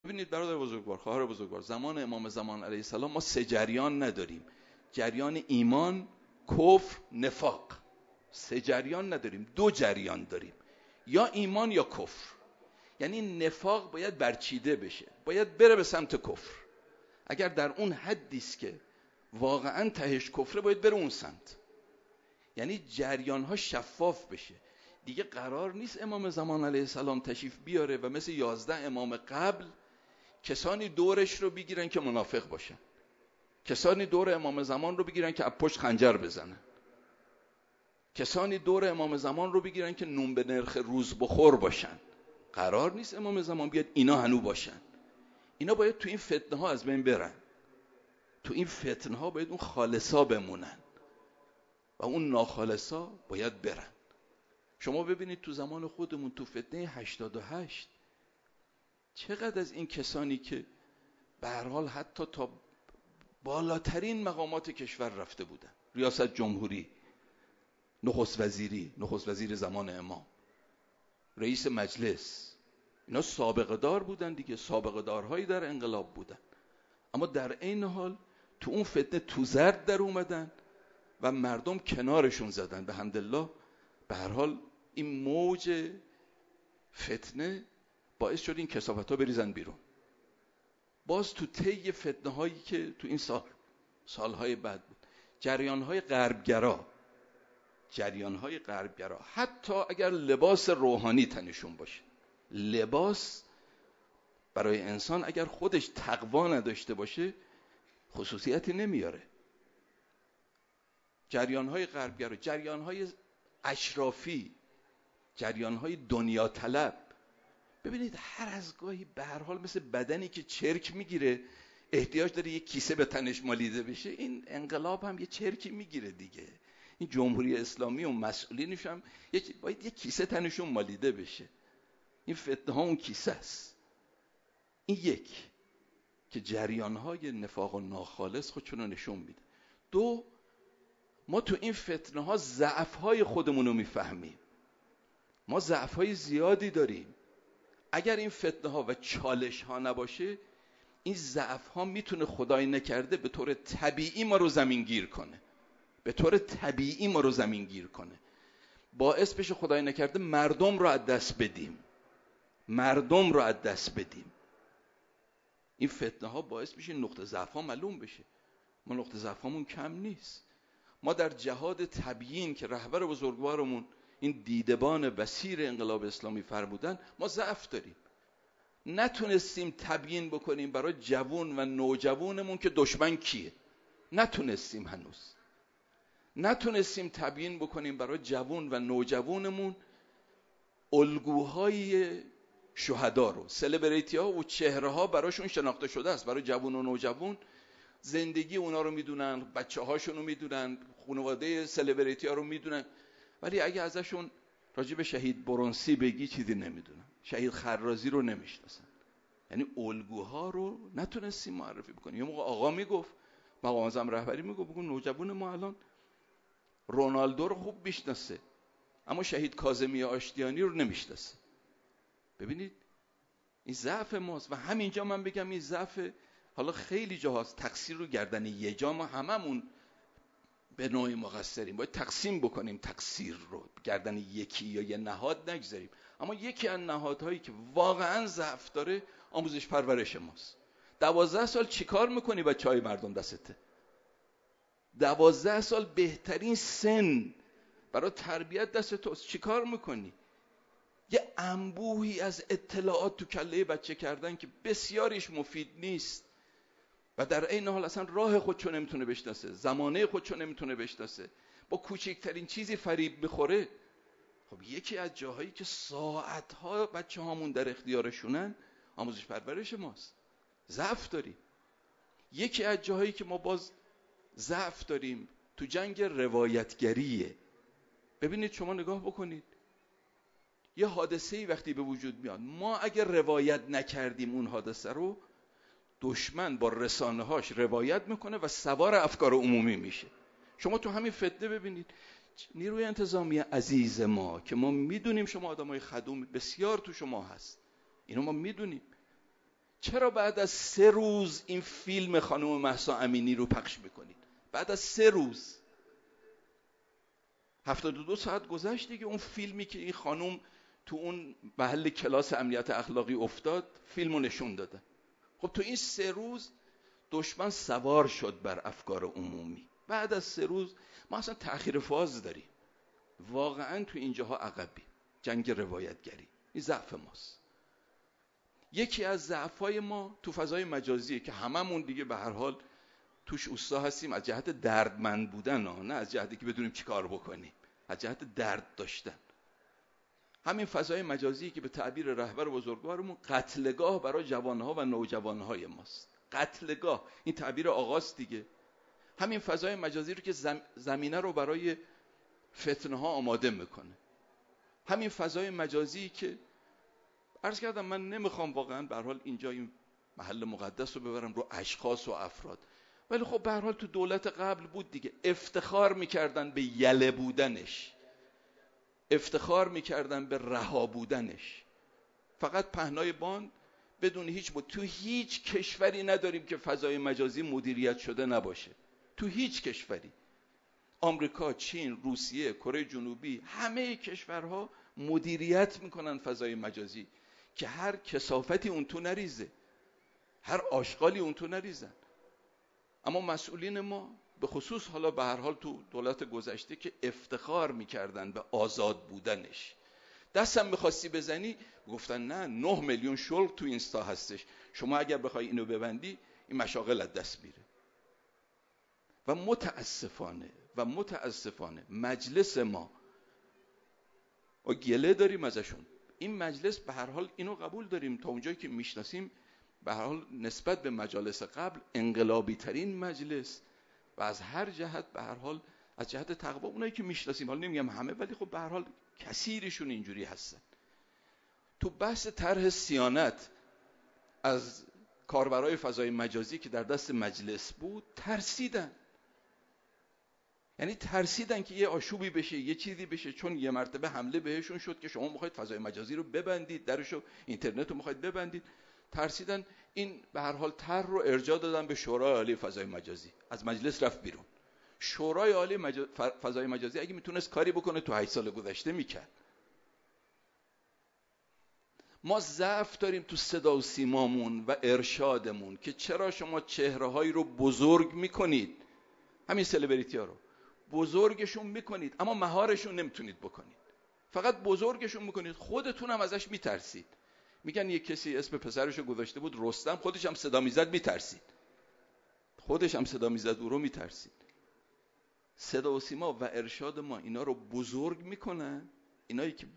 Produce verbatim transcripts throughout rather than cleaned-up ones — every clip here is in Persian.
ببینید برادر بزرگوار، خواهر بزرگوار، زمان امام زمان علیه السلام ما سه جریان نداریم. جریان ایمان، کفر، نفاق. سه جریان نداریم، دو جریان داریم، یا ایمان یا کفر. یعنی نفاق باید برچیده بشه، باید بره به سمت کفر. اگر در اون حدی است که واقعا تهش کفره، باید بره اون سمت. یعنی جریان ها شفاف بشه. دیگه قرار نیست امام زمان علیه السلام تشریف بیاره و مثل یازده امام قبل کسانی دورش رو بگیرن که منافق باشن، کسانی دور امام زمان رو بگیرن که از پشت خنجر بزنن، کسانی دور امام زمان رو بگیرن که نون به نرخ روز بخور باشن. قرار نیست امام زمان بیاد اینا هنو باشن. اینا باید تو این فتنه ها از بین برن. تو این فتنه ها باید اون خالصا بمونن و اون ناخالصا باید برن. شما ببینید تو زمان خودمون تو فتنه هشتاد و هشت چقدر از این کسانی که به هر حال حتی تا بالاترین مقامات کشور رفته بودن، ریاست جمهوری، نخست وزیری، نخست وزیر زمان امام، رئیس مجلس، اینا سابقه دار بودن دیگه، سابقه دارهایی در انقلاب بودن، اما در این حال تو اون فتنه تو زرد در اومدن و مردم کنارشون زدن. به حمدالله به هر حال این موج فتنه باعث شد این کثافت ها بریزن بیرون. باز تو طی فتنه هایی که تو این سال سالهای بعد بود، جریان های غربگرا، جریان های غربگرا حتی اگر لباس روحانی تنشون باشه، لباس برای انسان اگر خودش تقوا نداشته باشه خصوصیتی نمیاره. جریان های غربگرا، جریان های اشرافی، جریان های دنیا طلب. ببینید هر از گاهی به هر حال مثل بدنی که چرک میگیره احتیاج داره یک کیسه به تنش مالیده بشه، این انقلاب هم یه چرکی میگیره دیگه. این جمهوری اسلامی و مسئولینش هم باید یک کیسه تنشون مالیده بشه. این فتنه ها اون کیسه است. این یک که جریان های نفاق و ناخالص خودشون رو نشون میده. دو، ما تو این فتنه ها ضعف های خودمون رو میفهمیم. ما ضعف های زیادی داریم. اگر این فتنه ها و چالش ها نباشه، این ضعف ها میتونه خدای نکرده به طور طبیعی ما رو زمین گیر کنه، به طور طبیعی ما رو زمین گیر کنه، باعث بشه خدای نکرده مردم رو از دست بدیم، مردم رو از دست بدیم. این فتنه ها باعث میشه نقطه ضعف ها معلوم بشه. ما نقطه ضعف هامون کم نیست. ما در جهاد تبیین که رهبر بزرگوارمون این دیدبان بصیر انقلاب اسلامی فرمودن، ما ضعف داریم. نتونستیم تبیین بکنیم برای جوان و نوجوانمون که دشمن کیه. نتونستیم هنوز. نتونستیم تبیین بکنیم برای جوان و نوجوانمون الگوهای شهدا رو. سلبریتی ها و چهره ها براشون شناخته شده است. برای جوان و نوجوان زندگی اونا رو میدونن، بچه هاشون رو میدونن، خانواده سلبریتی ها رو میدونن، ولی اگه ازشون راجع به شهید برونسی بگی چیزی نمیدونن، شهید خرازی رو نمیشناسن. یعنی الگوها رو نتونستیم معرفی بکنیم. یه موقع آقا میگفت، مقام اعظم رهبری میگفت، بگو نوجوان ما الان رونالدو رو خوب میشناسه اما شهید کاظمی آشتیانی رو نمیشناسه. ببینید این ضعف ماست. و همینجا من بگم این ضعف، حالا خیلی جاهاست تقصیر رو گردن یه جا، ما هممون به نوعی مقصریم، باید تقسیم بکنیم تقصیر رو گردن یکی یا یه نهاد نگذاریم. اما یکی از نهادهایی که واقعا ضعف داره آموزش پرورش ماست. دوازده سال چیکار میکنی بچهای مردم دستته؟ دوازده سال بهترین سن برای تربیت دست توست، چیکار میکنی؟ یه انبوهی از اطلاعات تو کله بچه کردن که بسیاریش مفید نیست و در این حال اصلا راه خودشو نمیتونه بشناسه، زمانه خودشو نمیتونه بشناسه، با کوچکترین چیزی فریب میخوره. خب یکی از جاهایی که ساعتها بچه هامون در اختیارشونن آموزش پرورش ماست. ضعف داریم. یکی از جاهایی که ما باز ضعف داریم تو جنگ روایتگریه. ببینید شما نگاه بکنید، یه حادثه‌ای وقتی به وجود میاد، ما اگر روایت نکردیم اون حادثه رو، دشمن با رسانه‌هاش روایت میکنه و سوار افکار عمومی میشه. شما تو همین فتنه ببینید نیروی انتظامی عزیز ما که ما میدونیم شما آدمای خدوم بسیار تو شما هست، اینو ما میدونیم، چرا بعد از سه روز این فیلم خانم مهسا امینی رو پخش میکنید؟ بعد از سه روز، هفتاد و دو ساعت گذشت دیگه. اون فیلمی که این خانم تو اون محل کلاس امنیت اخلاقی افتاد، فیلمو نشون دادن. خب تو این سه روز دشمن سوار شد بر افکار عمومی. بعد از سه روز ما اصلا تأخیر فاز داریم، واقعا تو اینجاها عقبی. جنگ روایتگری این ضعف ماست. یکی از ضعف‌های ما تو فضای مجازیه که هممون دیگه به هر حال توش اوستا هستیم، از جهت دردمند بودن ها، نه از جهتی که بدونیم چی کار بکنیم، از جهت درد داشتن. همین فضای مجازی که به تعبیر رهبر بزرگوارمون قتلگاه برای جوانها و نوجوانهای ماست. قتلگاه، این تعبیر آغاز دیگه. همین فضای مجازی رو که زمینه رو برای فتنه ها آماده میکنه. همین فضای مجازی که عرض کردم من نمیخوام واقعا به هر حال اینجا این محل مقدس رو ببرم رو اشخاص و افراد، ولی خب به هر حال تو دولت قبل بود دیگه، افتخار میکردن به یله بودنش، افتخار میکردن به رها بودنش. فقط پهنای باند بدون هیچ بود. تو هیچ کشوری نداریم که فضای مجازی مدیریت شده نباشه، تو هیچ کشوری. آمریکا، چین، روسیه، کره جنوبی، همه کشورها مدیریت میکنن فضای مجازی که هر کثافتی اون تو نریزه، هر آشغالی اون تو نریزن. اما مسئولین ما به خصوص حالا به هر حال تو دولت گذشته که افتخار میکردن به آزاد بودنش، دستم میخواستی بزنی گفتن نه، نه میلیون شلق تو اینستا هستش، شما اگر بخوای اینو ببندی این مشاغل از دست میره. و متاسفانه و متاسفانه مجلس ما و گله داریم ازشون. این مجلس به هر حال اینو قبول داریم تا اونجایی که میشناسیم به هر حال نسبت به مجالس قبل انقلابی ترین مجلس و از هر جهت به هر حال از جهت تقوا اونایی که میشناسیم، حالا نمیگم همه ولی خب به هر حال کثیرشون اینجوری هستن. تو بحث طرح صیانت از کاربرای فضای مجازی که در دست مجلس بود ترسیدن، یعنی ترسیدن که یه آشوبی بشه، یه چیزی بشه، چون یه مرتبه حمله بهشون شد که شما میخواید فضای مجازی رو ببندید، درشو اینترنت رو میخواید ببندید. ترسیدن. این به هر حال طرح رو ارجاع دادن به شورای عالی فضای مجازی، از مجلس رفت بیرون. شورای عالی مجاز... فضای مجازی اگه میتونست کاری بکنه تو هشت سال گذشته میکرد. ما ضعف داریم تو صدا و سیمامون و ارشادمون که چرا شما چهره‌هایی رو بزرگ میکنید، همین سلبریتی‌ها رو بزرگشون میکنید اما مهارشون نمیتونید بکنید، فقط بزرگشون میکنید، خودتون هم ازش میترسید. میگن یک کسی اسم پسرشو گذاشته بود رستم، خودش هم صدا میزد میترسید، خودش هم صدا میزد او رو میترسید. صدا و سیما و ارشاد ما اینا رو بزرگ میکنن، اینایی که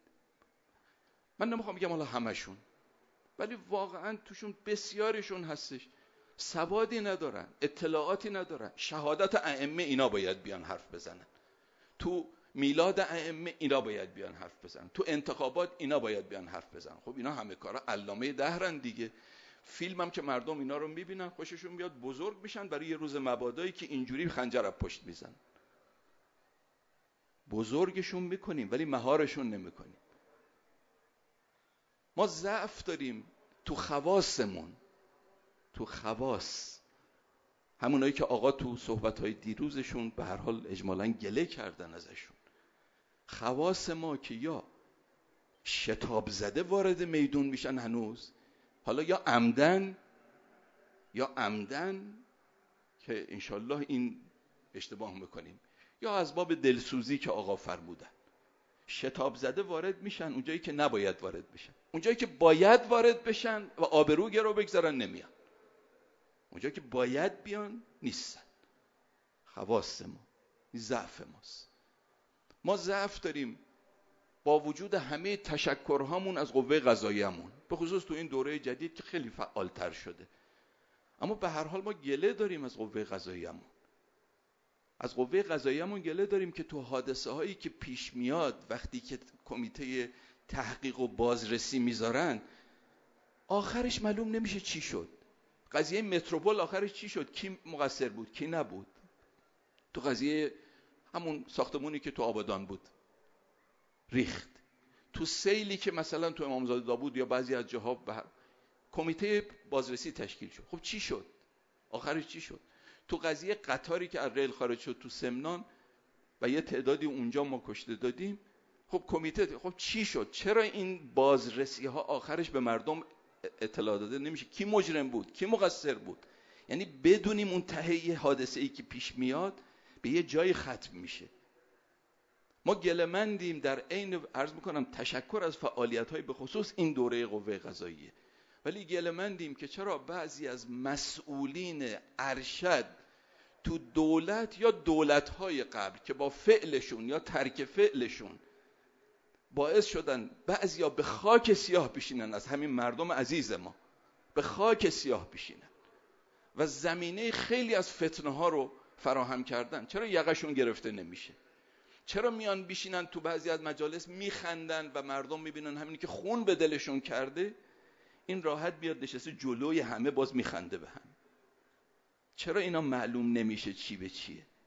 من نمیخوام بگم حالا همشون، ولی واقعا توشون بسیارشون هستش سوادی ندارن، اطلاعاتی ندارن. شهادت ائمه اینا باید بیان حرف بزنن، تو میلاد ائمه اینا باید بیان حرف بزنن، تو انتخابات اینا باید بیان حرف بزنن. خب اینا همه کارا علامه دهرن دیگه. فیلم هم که مردم اینا رو میبینن خوششون بیاد، بزرگ میشن برای یه روز مبادایی که اینجوری خنجر از پشت میزن. بزرگشون میکنیم ولی مهارشون نمیکنیم. ما ضعف داریم تو خواصمون، تو خواص، همونایی که آقا تو صحبت‌های دیروزشون به هر حال اجمالاً گله کردن ازشون. خواص ما که یا شتاب زده وارد میدون میشن هنوز، حالا یا عمدن یا عمدن که انشالله این اشتباه میکنیم، یا از باب دلسوزی که آقا فرمودن. شتاب زده وارد میشن اونجایی که نباید وارد بشن، اونجایی که باید وارد بشن و آبرو گرو بگذارن نمیان، اونجایی که باید بیان نیستن. خواص ما ضعف ماست. ما ضعف داریم با وجود همه تشکرهامون از قوه قضاییه‌مون، به خصوص تو این دوره جدید که خیلی فعالتر شده، اما به هر حال ما گله داریم از قوه قضاییه‌مون. از قوه قضاییه‌مون گله داریم که تو حادثه هایی که پیش میاد وقتی که کمیته تحقیق و بازرسی میذارن آخرش معلوم نمیشه چی شد. قضیه متروپول آخرش چی شد؟ کی مقصر بود کی نبود؟ تو قضیه همون ساختمونی که تو آبادان بود ریخت، تو سیلی که مثلا تو امامزاده داوود یا بعضی از جاها کمیته بازرسی تشکیل شد. خب چی شد؟ آخرش چی شد؟ تو قضیه قطاری که از ریل خارج شد تو سمنان و یه تعدادی اونجا ما کشته دادیم، خب کمیته، خب چی شد؟ چرا این بازرسی ها آخرش به مردم اطلاع داده نمیشه؟ کی مجرم بود؟ کی مقصر بود؟ یعنی بدونیم اون ته یه حادثه ای که پیش میاد به یه جای ختم میشه. ما گله‌مندیم، در عین عرض میکنم تشکر از فعالیت های به خصوص این دوره قوه قضاییه، ولی گله‌مندیم که چرا بعضی از مسئولین ارشد تو دولت یا دولت‌های قبل که با فعلشون یا ترک فعلشون باعث شدن بعضیا به خاک سیاه بشینن، از همین مردم عزیز ما به خاک سیاه بشینن و زمینه خیلی از فتنه ها رو فراهم کردن، چرا یقشون گرفته نمیشه؟ چرا میان بیشینن تو بعضی از مجالس میخندن و مردم میبینن همینی که خون به دلشون کرده این راحت بیاد نشسته جلوی همه باز میخنده به هم؟ چرا اینا معلوم نمیشه چی به چیه؟